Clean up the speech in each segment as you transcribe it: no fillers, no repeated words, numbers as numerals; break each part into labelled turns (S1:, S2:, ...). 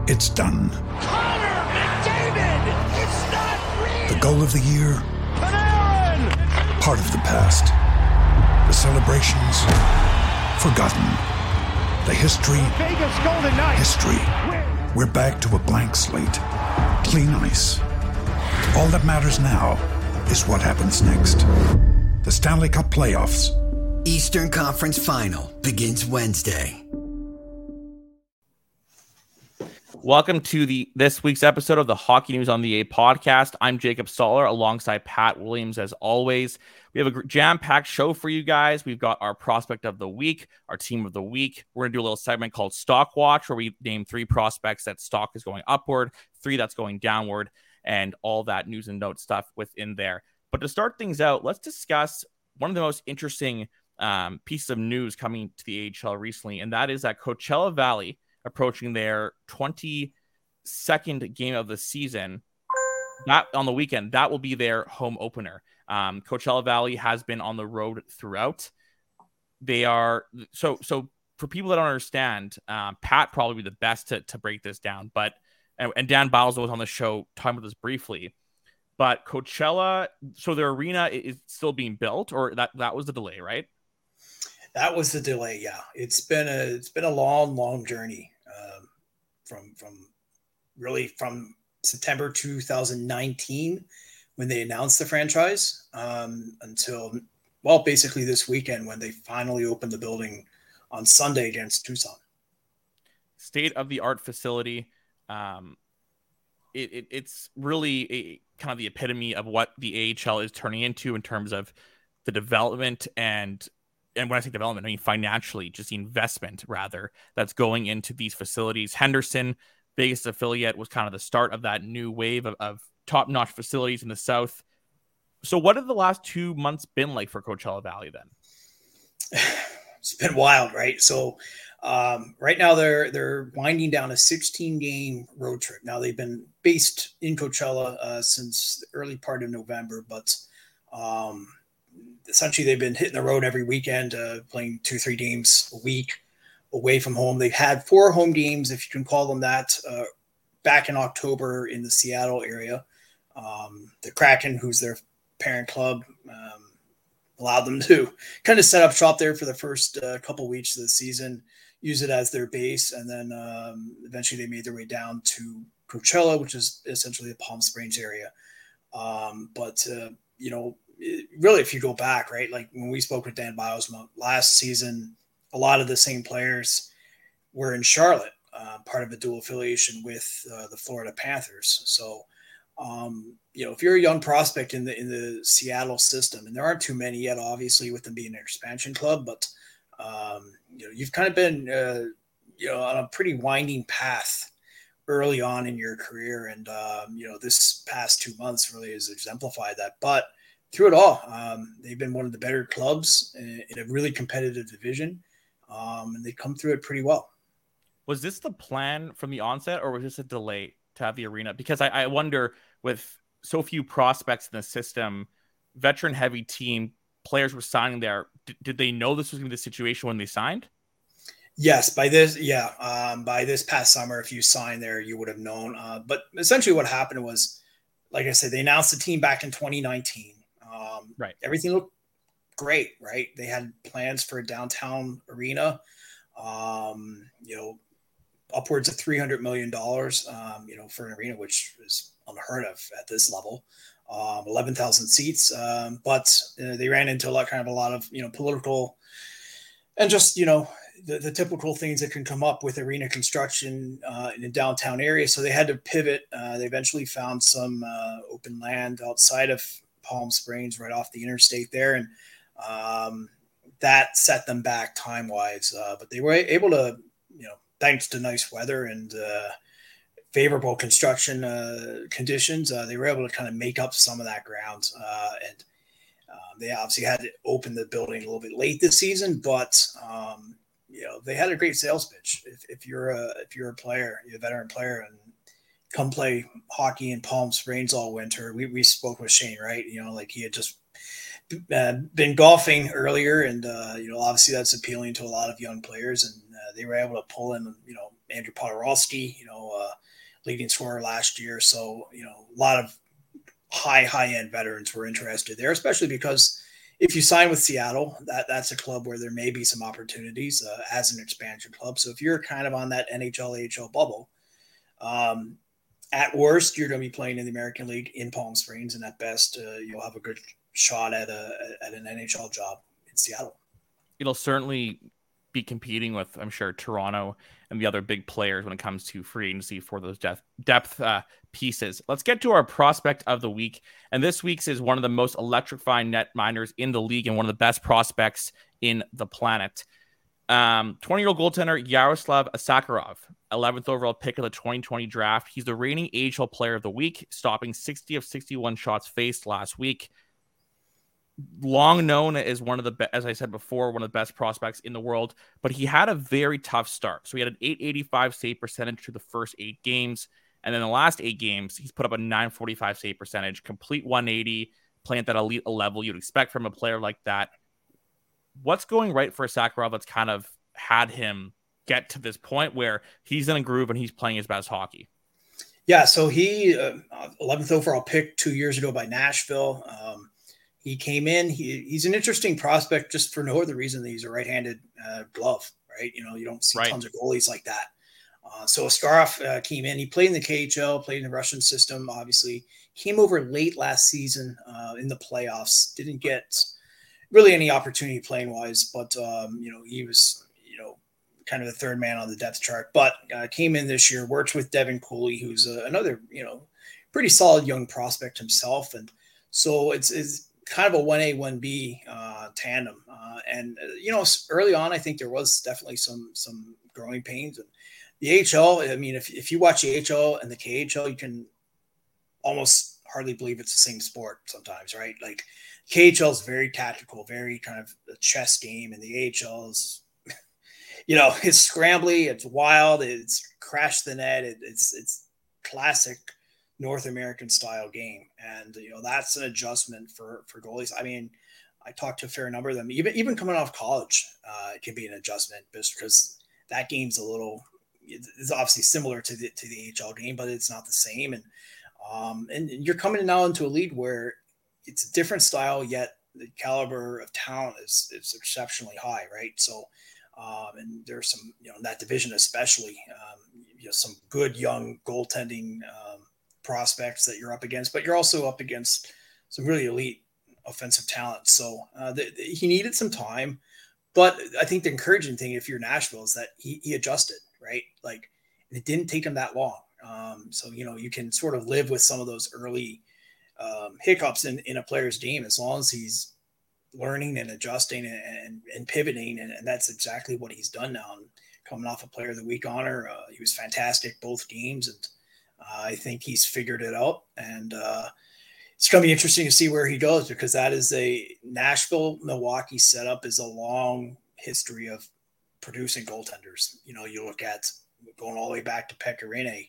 S1: It's done.
S2: Connor McDavid! It's not real!
S1: The goal of the year?
S2: Panarin!
S1: Part of the past. The celebrations? Forgotten. The history?
S2: Vegas Golden Knights!
S1: History. We're back to a blank slate. Clean ice. All that matters now is what happens next. The Stanley Cup Playoffs.
S3: Eastern Conference Final begins Wednesday.
S4: Welcome to this week's episode of the Hockey News on the A podcast. I'm Jacob Stoller alongside Pat Williams as always. We have a jam-packed show for you guys. We've got our prospect of the week, our team of the week. We're going to do a little segment called Stock Watch where we name 3 prospects that stock is going upward, 3 that's going downward, and all that news and note stuff within there. But to start things out, let's discuss one of the most interesting pieces of news coming to the AHL recently, and that is that Coachella Valley, approaching their 22nd game of the season, that on the weekend, that will be their home opener. Coachella Valley has been on the road throughout. They are so for people that don't understand, Pat probably be the best to break this down, but and Dan Biles was on the show talking about this briefly. But Coachella, so their arena is still being built, or that was the delay, right?
S5: That was the delay. Yeah, it's been a long journey. From September 2019 when they announced the franchise until basically this weekend when they finally opened the building on Sunday against Tucson.
S4: State-of-the-art facility. It's really kind of the epitome of what the AHL is turning into in terms of the development and when I say development, I mean financially, just the investment rather that's going into these facilities. Henderson, Vegas affiliate, was kind of the start of that new wave of top-notch facilities in the South. So what have the last 2 months been like for Coachella Valley then?
S5: It's been wild, right? So right now they're winding down a 16-game road trip. Now they've been based in Coachella since the early part of November, but essentially they've been hitting the road every weekend, playing 2-3 games a week away from home. They've had 4 home games, if you can call them that, back in October in the Seattle area. The Kraken, who's their parent club, allowed them to kind of set up shop there for the first couple weeks of the season, use it as their base, and then eventually they made their way down to Coachella, which is essentially the Palm Springs area. Really, if you go back, right, like when we spoke with Dan Biles last season, a lot of the same players were in Charlotte, part of a dual affiliation with the Florida Panthers. So, if you're a young prospect in the Seattle system, and there aren't too many yet, obviously, with them being an expansion club, but you've kind of been on a pretty winding path early on in your career, and this past 2 months really has exemplified that. But through it all, they've been one of the better clubs in a really competitive division, and they come through it pretty well.
S4: Was this the plan from the onset, or was this a delay to have the arena? Because I wonder, with so few prospects in the system, veteran-heavy team, players were signing there. Did they know this was going to be the situation when they signed?
S5: Yes, by this past summer, if you signed there, you would have known. But essentially what happened was, like I said, they announced the team back in 2019.
S4: Right.
S5: Everything looked great, right? They had plans for a downtown arena, upwards of $300 million, for an arena, which is unheard of at this level, 11,000 seats. But they ran into a lot of, political and just, the typical things that can come up with arena construction in a downtown area. So they had to pivot. They eventually found some open land outside of Palm Springs, right off the interstate there. And that set them back time-wise. But they were able to, thanks to nice weather and favorable construction conditions, they were able to kind of make up some of that ground. And they obviously had to open the building a little bit late this season, but they had a great sales pitch. If you're a player, you're a veteran player, and come play hockey in Palm Springs all winter. We spoke with Shane, right? He had just been golfing earlier, and obviously that's appealing to a lot of young players, and they were able to pull in Andrew Podorowski, leading scorer last year. So a lot of high end veterans were interested there, especially because if you sign with Seattle, that's a club where there may be some opportunities as an expansion club. So if you're kind of on that NHL AHL bubble, at worst you're going to be playing in the American League in Palm Springs, and at best you'll have a good shot at an NHL job in Seattle.
S4: It'll certainly be competing with, I'm sure, Toronto and the other big players when it comes to free agency for those depth pieces. Let's get to our prospect of the week. And this week's is one of the most electrifying net miners in the league and one of the best prospects in the planet. 20-year-old goaltender Yaroslav Sakharov, 11th overall pick of the 2020 draft. He's the reigning AHL player of the week, stopping 60 of 61 shots faced last week. Long known as one of the, as I said before, one of the best prospects in the world, but he had a very tough start. So he had an .885 save percentage to the first 8 games. And then the last 8 games, he's put up a .945 save percentage, complete 180, playing at that elite level you'd expect from a player like that. What's going right for Sakharov that's kind of had him get to this point where he's in a groove and he's playing his best hockey?
S5: Yeah, so he 11th overall pick 2 years ago by Nashville. He came in. He's an interesting prospect just for no other reason than he's a right-handed glove, right? You don't see tons of goalies like that. So Askarov came in. He played in the KHL, played in the Russian system, obviously. Came over late last season in the playoffs. Didn't get really any opportunity playing-wise, but, he was, kind of the third man on the depth chart. But came in this year, worked with Devin Cooley, who's another, pretty solid young prospect himself. And so it's kind of a 1A, 1B tandem. And early on, I think there was definitely some growing pains. And the AHL, I mean, if you watch the AHL and the KHL, you can almost hardly believe it's the same sport sometimes, right? Like KHL is very tactical, very kind of a chess game. And the AHL is, it's scrambly, it's wild, it's crash the net. It's classic North American style game. And, that's an adjustment for goalies. I mean, I talked to a fair number of them, even coming off college, it can be an adjustment just because that game's it's obviously similar to the AHL game, but it's not the same. And you're coming now into a league where it's a different style, yet the caliber of talent is exceptionally high. Right. So, and there's some, in that division, especially, some good young goaltending, prospects that you're up against, but you're also up against some really elite offensive talent. So he needed some time, but I think the encouraging thing, if you're Nashville, is that he adjusted, right? Like it didn't take him that long. So, you can sort of live with some of those early hiccups in a player's game, as long as he's learning and adjusting and pivoting. And that's exactly what he's done now. And coming off a player of the week honor, he was fantastic both games. And I think he's figured it out, and it's going to be interesting to see where he goes, because that is a Nashville-Milwaukee setup is a long history of producing goaltenders. You look at going all the way back to Pekka Rinne,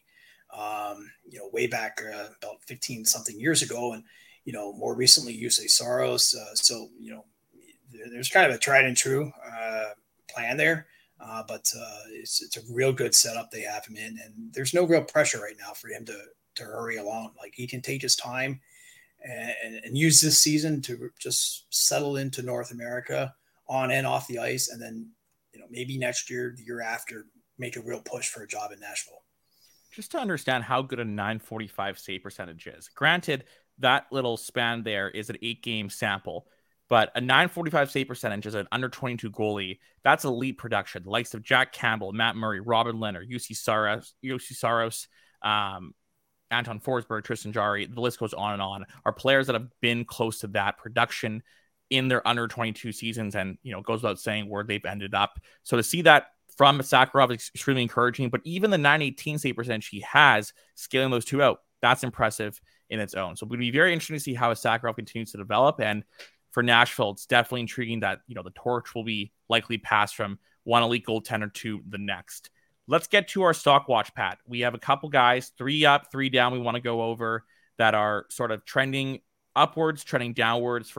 S5: way back about 15 something years ago. And, more recently Jussi Saros. So, there's kind of a tried and true plan there. But it's a real good setup they have him in, and there's no real pressure right now for him to hurry along. Like he can take his time and use this season to just settle into North America on and off the ice. And then, maybe next year, the year after, make a real push for a job in Nashville.
S4: Just to understand how good a .945 save percentage is. Granted, that little span there is an 8-game sample, but a .945 save percentage as an under 22 goalie, that's elite production. The likes of Jack Campbell, Matt Murray, Robin Leonard, Jussi Saros, Anton Forsberg, Tristan Jarry, the list goes on, are players that have been close to that production in their under 22 seasons. And, goes without saying where they've ended up. So to see that from Sakharov is extremely encouraging, but even the .918 save percentage he has, scaling those two out, that's impressive in its own. So it would be very interesting to see how Sakharov continues to develop. And for Nashville, it's definitely intriguing that, the torch will be likely passed from one elite goaltender to the next. Let's get to our stock watch, Pat. We have a couple guys, 3 up, 3 down, we want to go over that are sort of trending upwards, trending downwards for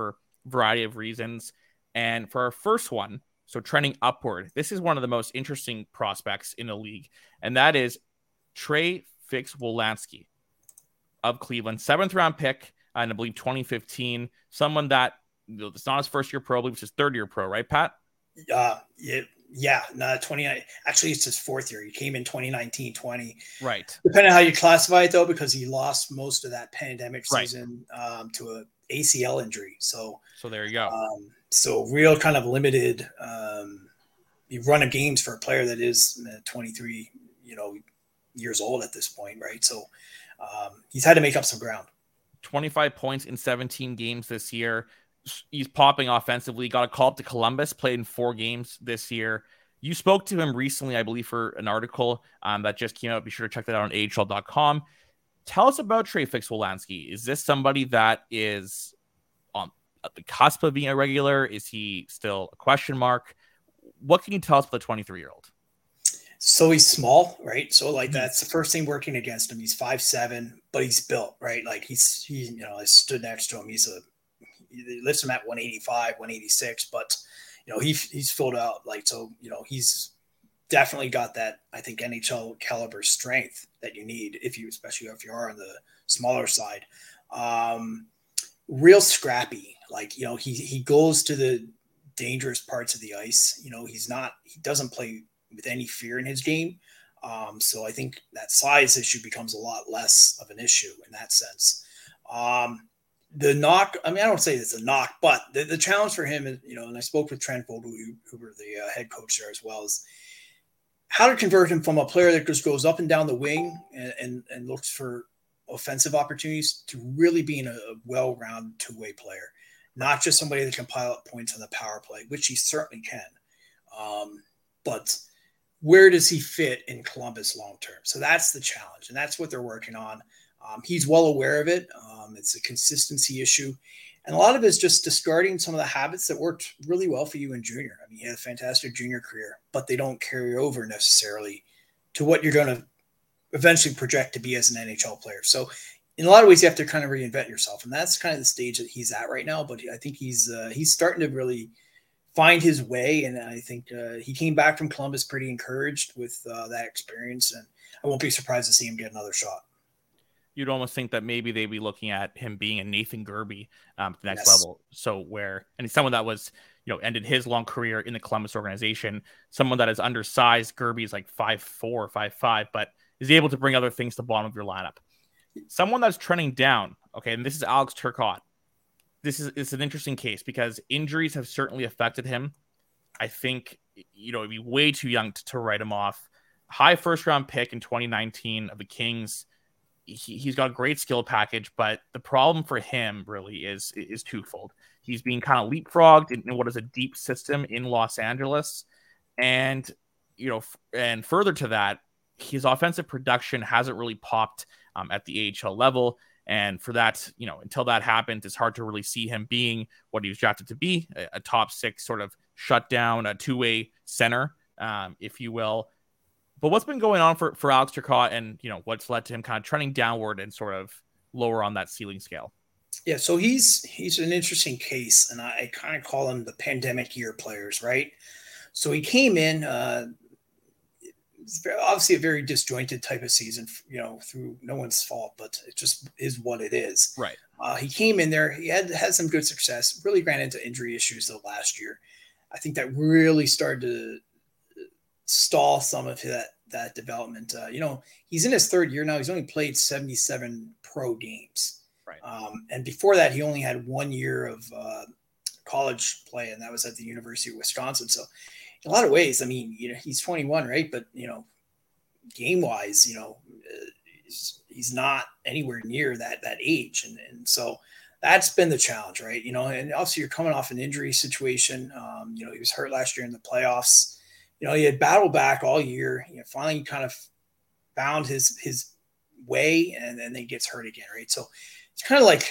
S4: variety of reasons. And for our first one, so trending upward, this is one of the most interesting prospects in the league, and that is Trey Fix-Wolansky of Cleveland, 7th round pick, and I believe 2015. Someone that, it's not his first year pro, I believe it's his 3rd year pro, right, Pat?
S5: Yeah, no, 29. Actually, it's his 4th year. He came in 2019, 20.
S4: Right.
S5: Depending on how you classify it, though, because he lost most of that pandemic season to a ACL injury. So
S4: there you go.
S5: So real kind of limited run of games for a player that is 23, years old at this point, right? So he's had to make up some ground.
S4: 25 points in 17 games this year. He's popping offensively. Got a call up to Columbus, played in 4 games this year. You spoke to him recently, I believe, for an article that just came out. Be sure to check that out on AHL.com. Tell us about Trey Fix-Wolansky. Is this somebody that is on the cusp of being a regular? Is he still a question mark? What can you tell us about the 23-year-old?
S5: So he's small, right? So that's the first thing working against him. He's 5'7", but he's built, right? Like I stood next to him. He lifts him at 185, 186, but he's filled out he's definitely got that, I think, NHL caliber strength that you need especially if you are on the smaller side. Real scrappy. He goes to the dangerous parts of the ice. He doesn't play with any fear in his game. So I think that size issue becomes a lot less of an issue in that sense. The knock, I don't say it's a knock, but the challenge for him is, and I spoke with Trent Vogel, the head coach there as well, is how to convert him from a player that just goes up and down the wing and looks for offensive opportunities to really being a well-rounded two-way player, not just somebody that can pile up points on the power play, which he certainly can. But where does he fit in Columbus long-term? So that's the challenge, and that's what they're working on. He's well aware of it. It's a consistency issue. And a lot of it is just discarding some of the habits that worked really well for you in junior. He had a fantastic junior career, but they don't carry over necessarily to what you're going to eventually project to be as an NHL player. So in a lot of ways, you have to kind of reinvent yourself. And that's kind of the stage that he's at right now. But I think he's starting to really find his way. And I think he came back from Columbus pretty encouraged with that experience. And I won't be surprised to see him get another shot.
S4: You'd almost think that maybe they'd be looking at him being a Nathan Gerbe to the next level. So and he's someone that was, ended his long career in the Columbus organization, someone that is undersized. Gerbe is like 5'4", 5'5", but is able to bring other things to the bottom of your lineup. Someone that's trending down. Okay. And this is Alex Turcotte. It's an interesting case because injuries have certainly affected him. I think, it'd be way too young to write him off. High 1st round pick in 2019 of the Kings. He's got a great skill package, but the problem for him really is twofold. He's being kind of leapfrogged in what is a deep system in Los Angeles. And, and further to that, his offensive production hasn't really popped at the AHL level. And for that, until that happens, it's hard to really see him being what he was drafted to be, a top 6 sort of shutdown, a two-way center, if you will. But what's been going on for Alex Turcotte and, what's led to him kind of trending downward and sort of lower on that ceiling scale?
S5: Yeah, so he's an interesting case, and I kind of call him the pandemic year players, right? So he came in, obviously a very disjointed type of season, through no one's fault, but it just is what it is.
S4: Right.
S5: He came in there, he had some good success, really ran into injury issues the last year. I think that really started to stall some of that development. He's in his 3rd year now. He's only played 77 pro games.
S4: Right.
S5: And before that, he only had 1 year of college play, and that was at the University of Wisconsin. So in a lot of ways, he's 21, right? But, game wise, he's not anywhere near that age. And so that's been the challenge, right? And also you're coming off an injury situation. He was hurt last year in the playoffs. He had battled back all year. Finally kind of found his way, and then he gets hurt again, right? So it's kind of like,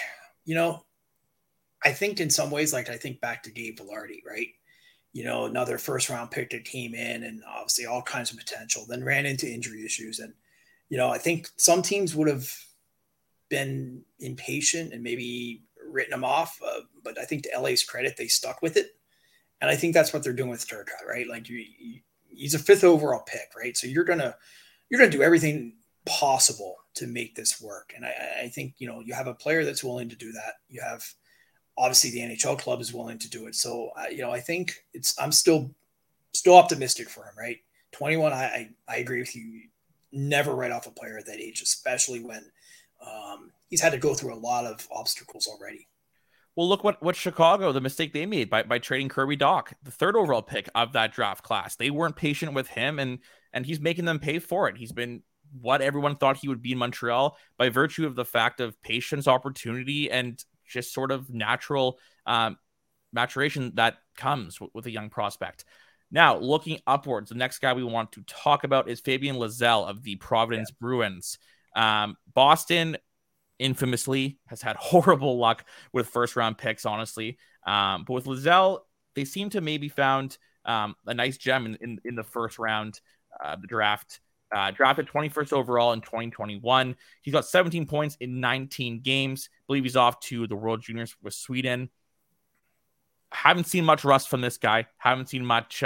S5: I think in some ways, I think back to Gabe Vilardi, right? Another 1st round pick that came in and obviously all kinds of potential, then ran into injury issues. And, I think some teams would have been impatient and maybe written him off. But I think to LA's credit, they stuck with it. And I think that's what they're doing with Turcotte, right? Like he's a 5th overall pick, right? So you're gonna do everything possible to make this work. And I think, you know, you have a player that's willing to do that. You have obviously the NHL club is willing to do it. So you know, I think I'm still optimistic for him, right? 21, I agree with you. Never write off a player at that age, especially when he's had to go through a lot of obstacles already.
S4: Well, look what Chicago, the mistake they made by trading Kirby Dach, the 3rd overall pick of that draft class. They weren't patient with him, and he's making them pay for it. He's been what everyone thought he would be in Montreal by virtue of the fact of patience, opportunity, and just sort of natural maturation that comes with a young prospect. Now, looking upwards, the next guy we want to talk about is Fabian Lysell of the Providence Bruins. Boston infamously has had horrible luck with first-round picks, honestly. But with Lysell, they seem to maybe found a nice gem in the first round of the draft. Drafted 21st overall in 2021. He's got 17 points in 19 games. I believe he's off to the World Juniors with Sweden. Haven't seen much rust from this guy. Haven't seen much,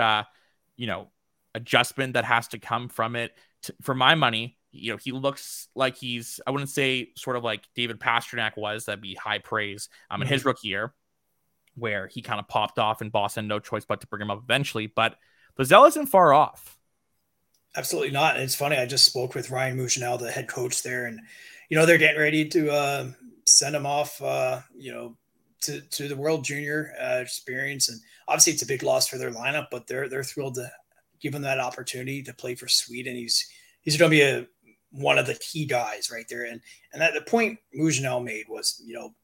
S4: adjustment that has to come from it. For my money, you know, he looks like he's, I wouldn't say sort of like David Pastrnak was. That'd be high praise in his rookie year, where he kind of popped off in Boston. No choice but to bring him up eventually. But Lysell isn't far off.
S5: Absolutely not. And it's funny. I just spoke with Ryan Mougenel, the head coach there, and, you know, they're getting ready to send him off, to the World Junior experience. And obviously it's a big loss for their lineup, but they're thrilled to give him that opportunity to play for Sweden. He's going to be one of the key guys right there. And that the point Mougenel made was, you know,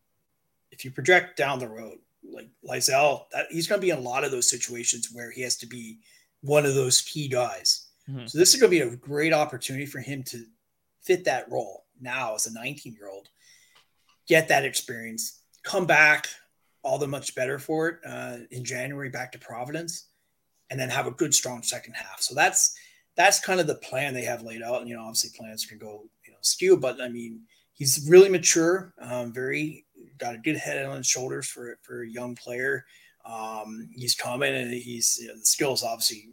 S5: if you project down the road, like Lysell, he's going to be in a lot of those situations where he has to be one of those key guys. Mm-hmm. So this is going to be a great opportunity for him to fit that role now as a 19-year-old, get that experience, come back all the much better for it in January, back to Providence, and then have a good, strong second half. So that's kind of the plan they have laid out. And, you know, obviously plans can go, you know, skew, but I mean, he's really mature, got a good head on his shoulders for a young player. He's coming, and he's, you know, the skills obviously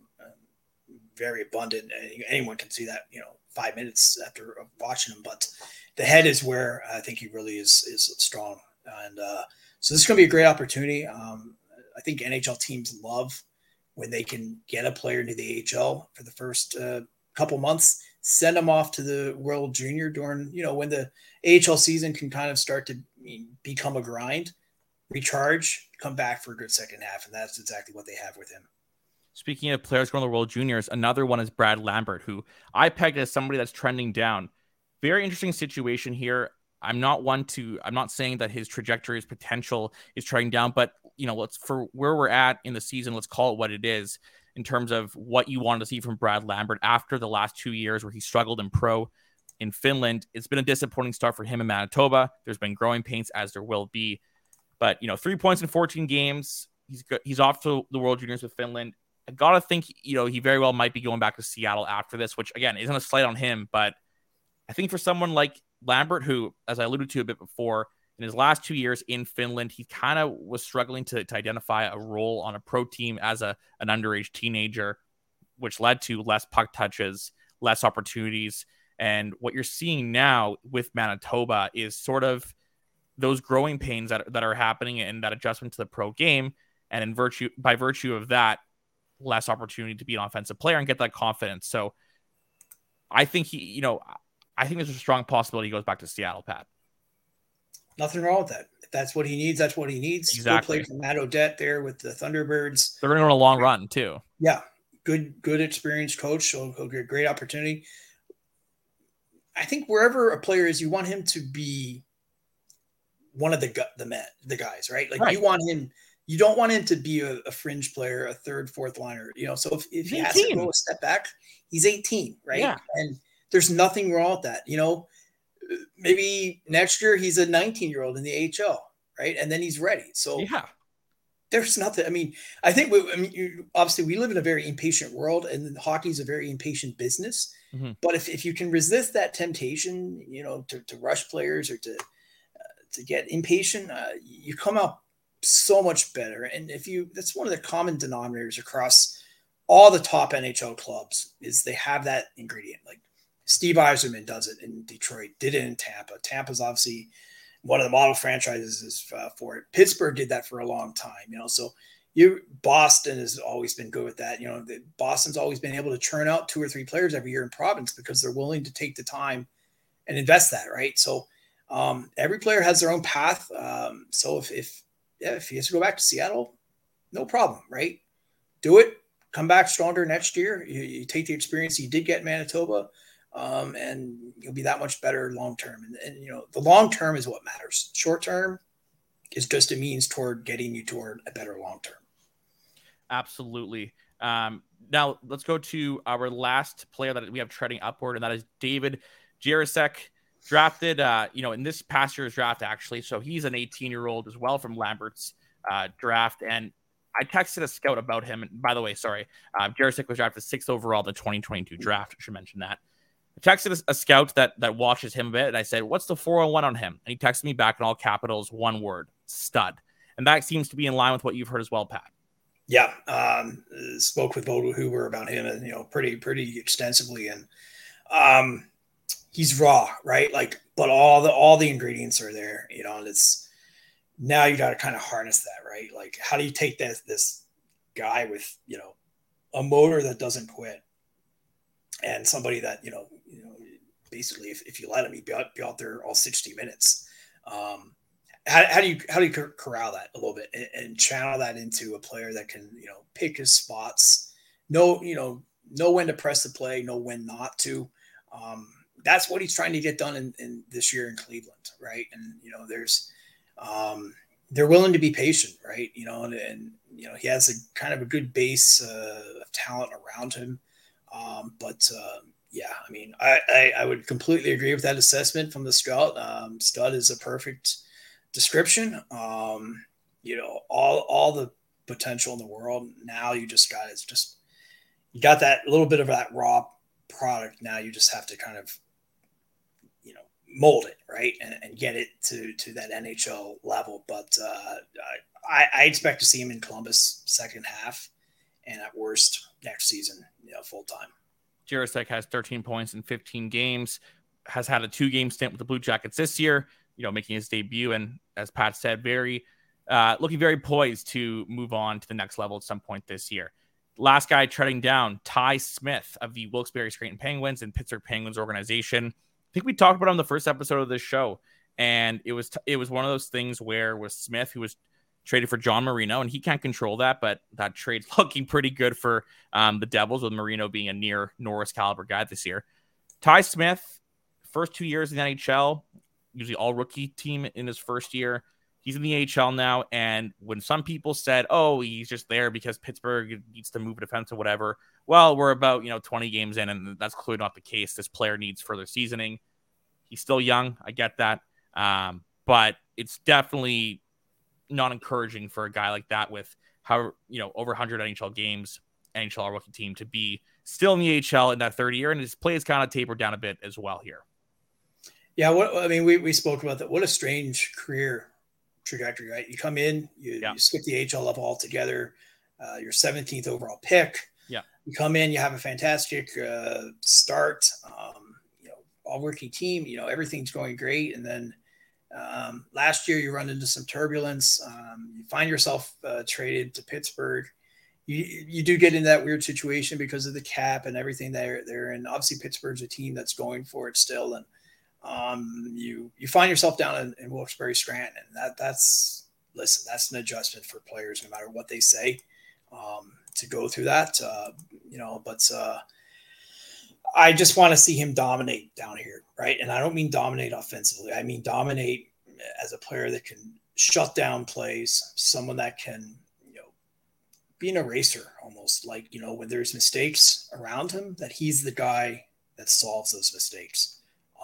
S5: very abundant. Anyone can see that, you know, 5 minutes after watching him, but the head is where I think he really is strong. And so this is going to be a great opportunity. I think NHL teams love when they can get a player into the AHL for the first couple months, send them off to the World Junior during, you know, when the AHL season can kind of start to become a grind, recharge, come back for a good second half. And that's exactly what they have with him.
S4: Speaking of players going to the World Juniors, another one is Brad Lambert, who I pegged as somebody that's trending down. Very interesting situation here. I'm not saying that his trajectory, his potential is trending down, but, you know, for where we're at in the season, let's call it what it is in terms of what you wanted to see from Brad Lambert after the last 2 years where he struggled in pro in Finland. It's been a disappointing start for him in Manitoba. There's been growing pains, as there will be, but, you know, 3 points in 14 games. He's off to the World Juniors with Finland. I got to think, you know, he very well might be going back to Seattle after this, which again, isn't a slight on him, but I think for someone like Lambert, who, as I alluded to a bit before, in his last 2 years in Finland, he kind of was struggling to identify a role on a pro team as an underage teenager, which led to less puck touches, less opportunities. And what you're seeing now with Manitoba is sort of those growing pains that are happening and that adjustment to the pro game. And by virtue of that, less opportunity to be an offensive player and get that confidence. So I think I think there's a strong possibility he goes back to Seattle, Pat.
S5: Nothing wrong with that. If that's what he needs, that's what he needs.
S4: Exactly.
S5: Go play for Matt Odette there with the Thunderbirds.
S4: They're going to go on a long run too.
S5: Yeah. Good experienced coach. So he'll get a great opportunity. I think wherever a player is, you want him to be one of the guys, right? Like right. You don't want him to be a fringe player, a third, fourth liner, you know? So if he has to go a step back, he's 18, right? Yeah. And there's nothing wrong with that. You know, maybe next year he's a 19-year-old in the AHL, right? And then he's ready. So yeah, there's nothing. I mean, I think obviously we live in a very impatient world, and hockey is a very impatient business. Mm-hmm. But if you can resist that temptation, you know, to rush players or to to get impatient, you come out so much better. And that's one of the common denominators across all the top NHL clubs is they have that ingredient. Like Steve Yzerman does it in Detroit, did it in Tampa. Tampa's obviously one of the model franchises for it. Pittsburgh did that for a long time, so Boston has always been good with that. Boston's always been able to churn out 2 or 3 players every year in Providence because they're willing to take the time and invest that, right? So every player has their own path. So if he has to go back to Seattle, no problem, right? Do it. Come back stronger next year. You take the experience you did get in Manitoba, and you'll be that much better long term. And the long term is what matters. Short term is just a means toward getting you toward a better long term. Absolutely.
S4: Now let's go to our last player that we have treading upward, and that is David Jiricek, drafted, in this past year's draft, actually. So he's an 18-year-old as well from Lambert's draft. And I texted a scout about him. And by the way, sorry, Jiricek was drafted 6th overall in the 2022 draft. I should mention that. I texted a scout that watches him a bit, and I said, what's the 401 on him? And he texted me back in all capitals, one word, stud. And that seems to be in line with what you've heard as well, Pat.
S5: Yeah. Spoke with Bo Huber about him, and, pretty extensively. And he's raw, right? But all the ingredients are there, and it's now you got to kind of harness that, right? Like, how do you take this guy with, a motor that doesn't quit and somebody that, basically if you let him, he'd be out there all 60 minutes. How do you corral that a little bit and channel that into a player that can, pick his spots, know when to press the play, know when not to. That's what he's trying to get done in this year in Cleveland, right? And there's they're willing to be patient, right? And he has a kind of a good base of talent around him. Yeah, I mean, I would completely agree with that assessment from the scout. Stud is a perfect description. All the potential in the world. Now you you got that little bit of that raw product. Now you just have to kind of, mold it, right, and get it to that NHL level. But I expect to see him in Columbus second half, and at worst next season, full time.
S4: Jiricek has 13 points in 15 games, has had a 2-game stint with the Blue Jackets this year, making his debut. And as Pat said, looking very poised to move on to the next level at some point this year. Last guy treading down, Ty Smith of the Wilkes-Barre Scranton Penguins and Pittsburgh Penguins organization. I think we talked about it on the first episode of this show. And it was one of those things where with Smith, who was traded for John Marino, and he can't control that, but that trade's looking pretty good for the Devils, with Marino being a near Norris caliber guy this year. Ty Smith, first 2 years in the NHL, usually all rookie team in his first year. He's in the AHL now, and when some people said, oh, he's just there because Pittsburgh needs to move defense or whatever, well, we're about 20 games in, and that's clearly not the case. This player needs further seasoning. He's still young. I get that. But it's definitely not encouraging for a guy like that with over 100 NHL games, NHL rookie team, to be still in the AHL in that third year, and his play has kind of tapered down a bit as well here.
S5: Yeah, we spoke about that. What a strange career trajectory, right? You come in, you skip the AHL level altogether. Your 17th overall pick. Yeah, you come in, you have a fantastic start. All rookie team. Everything's going great, and then last year you run into some turbulence. You find yourself traded to Pittsburgh. You do get into that weird situation because of the cap and everything there. And obviously Pittsburgh's a team that's going for it still. And you find yourself down in Wilkes-Barre Scranton. And that's an adjustment for players, no matter what they say, to go through that, but I just want to see him dominate down here. Right. And I don't mean dominate offensively. I mean, dominate as a player that can shut down plays, someone that can, be an eraser almost, like, when there's mistakes around him, that he's the guy that solves those mistakes.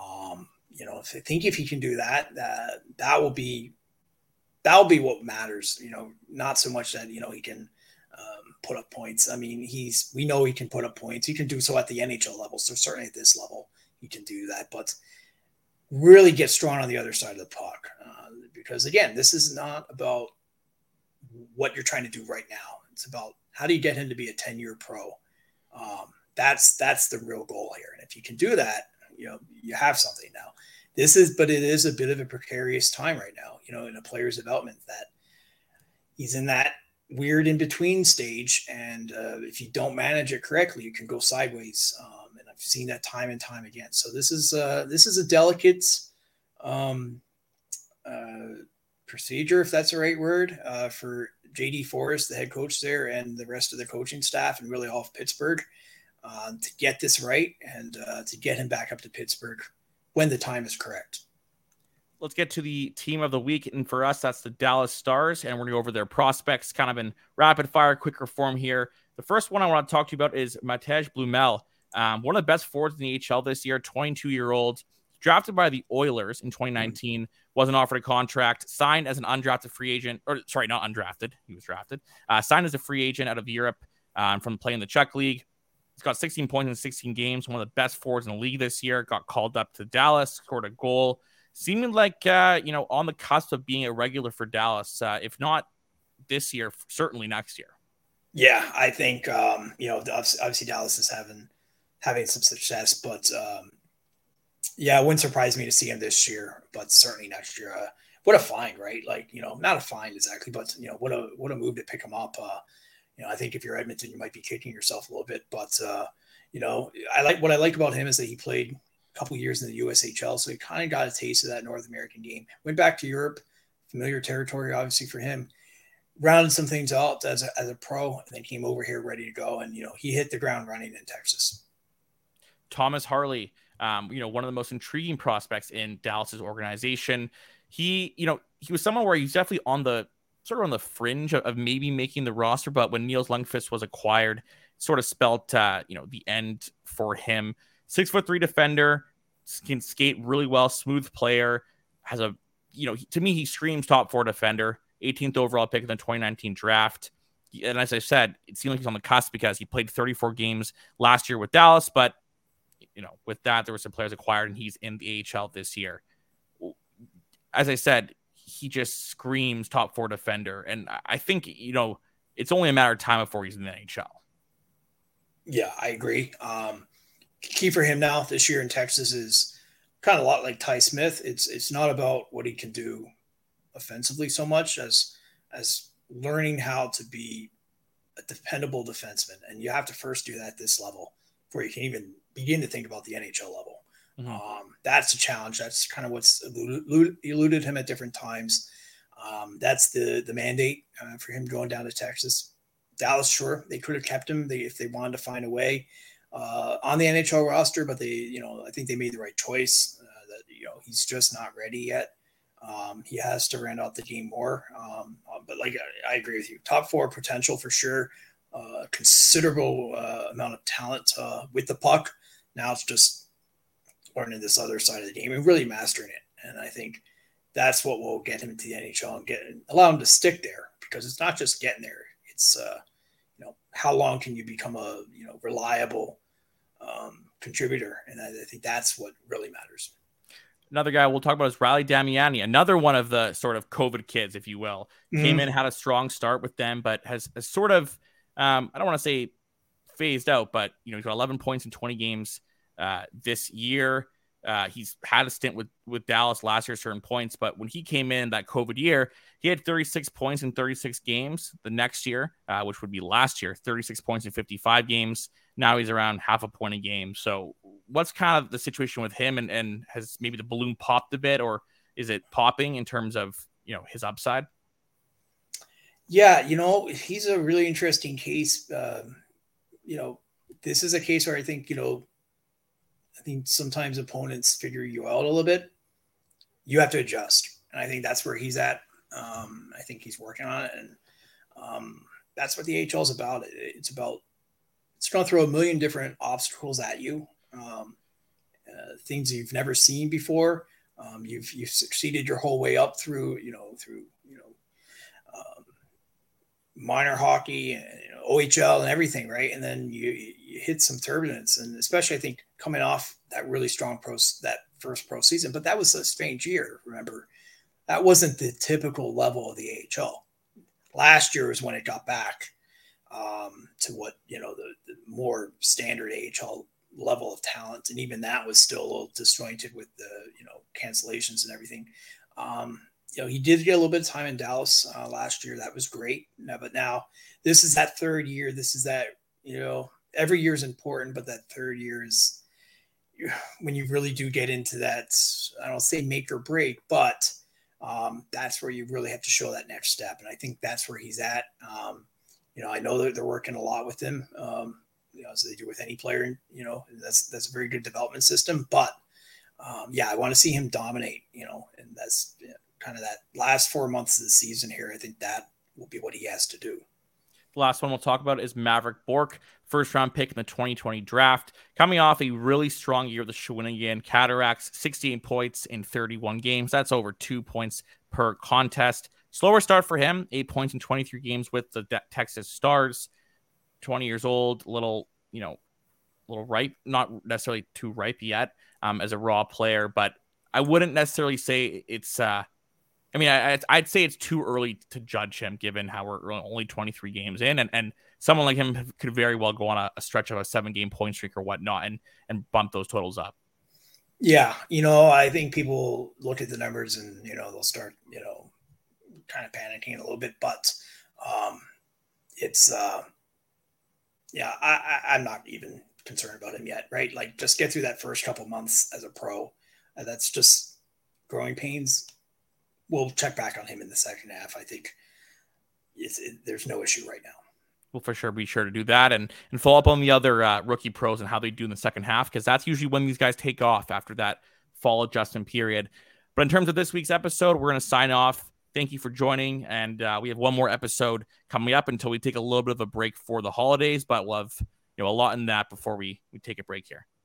S5: If he can do that, that will be what matters, not so much that, he can put up points. I mean, we know he can put up points. He can do so at the NHL level. So certainly at this level, he can do that, but really get strong on the other side of the puck. because again, this is not about what you're trying to do right now. It's about how do you get him to be a 10-year pro. That's the real goal here. And if you can do that, you have something now. But it is a bit of a precarious time right now, in a player's development, that he's in that weird in-between stage. And if you don't manage it correctly, you can go sideways. And I've seen that time and time again. So this is a delicate procedure, if that's the right word, for JD Forrest, the head coach there, and the rest of the coaching staff, and really all of Pittsburgh, to get this right and to get him back up to Pittsburgh when the time is correct.
S4: Let's get to the team of the week. And for us, that's the Dallas Stars. And we're going to go over their prospects kind of in rapid fire, quicker form here. The first one I want to talk to you about is Matej Blumel, one of the best forwards in the AHL this year, 22-year-old, drafted by the Oilers in 2019, wasn't offered a contract, signed as an undrafted free agent, or sorry, not undrafted. He was drafted, signed as a free agent out of Europe from playing the Czech League. He's got 16 points in 16 games, one of the best forwards in the league this year, got called up to Dallas, scored a goal, seeming like, on the cusp of being a regular for Dallas, if not this year, certainly next year.
S5: Yeah, I think, obviously Dallas is having some success, but yeah, it wouldn't surprise me to see him this year, but certainly next year. What a find, right? Like, not a find exactly, but what a move to pick him up. I think if you're Edmonton, you might be kicking yourself a little bit, but what I liked about him is that he played a couple of years in the USHL, so he kind of got a taste of that North American game. Went back to Europe, familiar territory, obviously for him. Rounded some things out as a pro, and then came over here ready to go, and he hit the ground running in Texas.
S4: Thomas Harley. One of the most intriguing prospects in Dallas's organization. He was someone where he's definitely on the fringe of maybe making the roster, but when Niels Lundqvist was acquired, it sort of spelled, the end for him. 6'3" defender, can skate really well, smooth player, has a, to me, he screams top 4 defender, 18th overall pick in the 2019 draft. And as I said, it seemed like he's on the cusp because he played 34 games last year with Dallas, but with that, there were some players acquired, and he's in the AHL this year. As I said, he just screams top 4 defender, and I think it's only a matter of time before he's in the NHL.
S5: Yeah, I agree. Key for him now this year in Texas is kind of a lot like Ty Smith. It's not about what he can do offensively so much as learning how to be a dependable defenseman, and you have to first do that at this level before you can even begin to think about the NHL level. Mm-hmm. That's a challenge. That's kind of what's eluded him at different times. That's the mandate for him going down to Texas. Dallas, sure, they could have kept him if they wanted to find a way on the NHL roster, but I think they made the right choice. That he's just not ready yet. He has to round out the game more. But I agree with you. Top 4 potential for sure. Considerable amount of talent with the puck. Now it's just learning this other side of the game and really mastering it. And I think that's what will get him to the NHL and allow him to stick there, because it's not just getting there. It's, how long can you become a, reliable contributor? And I think that's what really matters.
S4: Another guy we'll talk about is Riley Damiani, another one of the sort of COVID kids, if you will. Mm-hmm. Came in, had a strong start with them, but has sort of, I don't want to say phased out, but he's got 11 points in 20 games this year. He's had a stint with Dallas last year, certain points, but when he came in that COVID year, he had 36 points in 36 games. The next year, which would be last year, 36 points in 55 games. Now he's around half a point a game. So what's kind of the situation with him, and has maybe the balloon popped a bit, or is it popping in terms of, his upside?
S5: Yeah, he's a really interesting case. This is a case where I think sometimes opponents figure you out a little bit. You have to adjust. And I think that's where he's at. I think he's working on it. And that's what the AHL is about. It's going to throw a million different obstacles at you. Things you've never seen before. You've succeeded your whole way up through minor hockey and OHL and everything, right? And then you hit some turbulence, and especially I think coming off that really strong that first pro season. But that was a strange year. Remember, that wasn't the typical level of the AHL. Last year was when it got back to what, the more standard AHL level of talent. And even that was still a little disjointed with the, cancellations and everything. He did get a little bit of time in Dallas last year. That was great. But now this is that third year. This is that, every year is important, but that third year is when you really do get into that, I don't say make or break, but that's where you really have to show that next step. And I think that's where he's at. I know that they're working a lot with him, as they do with any player, that's a very good development system, but I want to see him dominate, and that's kind of that last 4 months of the season here. I think that will be what he has to do.
S4: The last one we'll talk about is Maverick Bourque, first-round pick in the 2020 draft. Coming off a really strong year with the Shawinigan Cataracts, 68 points in 31 games. That's over 2 points per contest. Slower start for him, 8 points in 23 games with the Texas Stars. 20 years old, little ripe, not necessarily too ripe yet as a raw player, but I wouldn't necessarily say it's I'd say it's too early to judge him given how we're only 23 games in, and someone like him could very well go on a stretch of a 7-game point streak or whatnot and bump those totals up.
S5: Yeah. I think people look at the numbers and, they'll start, kind of panicking a little bit, but it's I'm not even concerned about him yet, right? Like, just get through that first couple months as a pro. That's just growing pains. We'll check back on him in the second half. I think there's no issue right now.
S4: We'll for sure be sure to do that and follow up on the other rookie pros and how they do in the second half, because that's usually when these guys take off after that fall adjustment period. But in terms of this week's episode, we're going to sign off. Thank you for joining, and we have one more episode coming up until we take a little bit of a break for the holidays, but we'll have a lot in that before we take a break here.